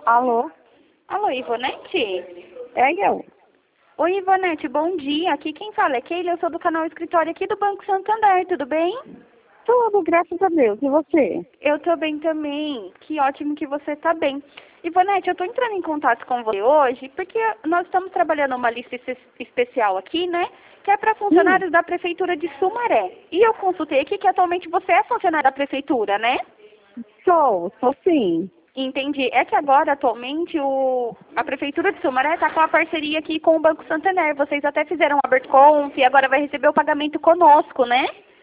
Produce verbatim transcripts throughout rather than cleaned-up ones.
Alô? Alô, Ivonete? É eu. Oi, Ivonete, bom dia. Aqui quem fala é Keila, eu sou do canal Escritório aqui do Banco Santander, tudo bem? Tudo, graças a Deus. E você? Eu tô bem também. Que ótimo que você tá bem. Ivonete, eu tô entrando em contato com você hoje porque nós estamos trabalhando uma lista es- especial aqui, né? Que é para Hum, funcionários da Prefeitura de Sumaré. E eu consultei aqui que atualmente você é funcionário da Prefeitura, né? sou, sou sim. Entendi. É que agora, atualmente, o... a Prefeitura de Sumaré está com a parceria aqui com o Banco Santander. Vocês até fizeram um AbertConf e agora vai receber o pagamento conosco, né?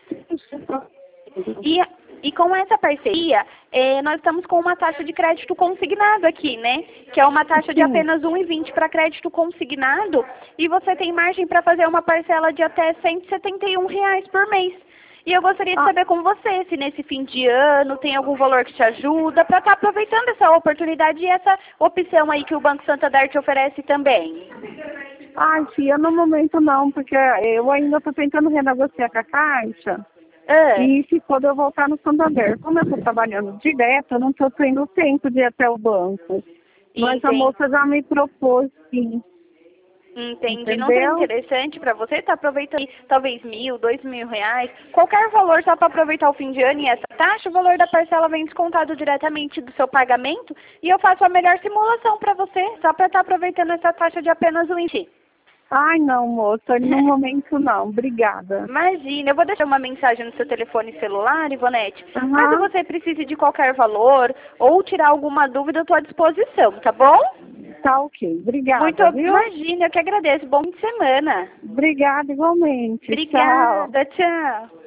E, e com essa parceria, eh, nós estamos com uma taxa de crédito consignado aqui, né? Que é uma taxa de Sim. apenas um e vinte para crédito consignado. E você tem margem para fazer uma parcela de até cento e setenta e um reais por mês. E eu gostaria de Ah, saber com você se nesse fim de ano tem algum valor que te ajuda para estar aproveitando essa oportunidade e essa opção aí que o Banco Santander te oferece também. ai, tia, no momento não, porque eu ainda estou tentando renegociar com a Caixa. Ah, E se quando eu voltar no Santander, como eu estou trabalhando direto, eu não estou tendo tempo de ir até o banco. Mas a entendi. moça já me propôs, sim. Entendi. Não seria Entendeu? interessante para você estar aproveitando aí, talvez mil, dois mil reais, qualquer valor só para aproveitar o fim de ano e essa taxa, o valor da parcela vem descontado diretamente do seu pagamento e eu faço a melhor simulação para você, só para estar aproveitando essa taxa de apenas um vinte. Ai, não, moça, no momento não. Obrigada. Imagina, eu vou deixar uma mensagem no seu telefone celular, Ivonete. Caso Aham, você precise de qualquer valor ou tirar alguma dúvida, eu estou à disposição, tá bom? tá ok. Muito, Obrigada, viu? imagina, eu que agradeço. Bom fim de semana. Obrigada igualmente. Tchau. Obrigada, tchau.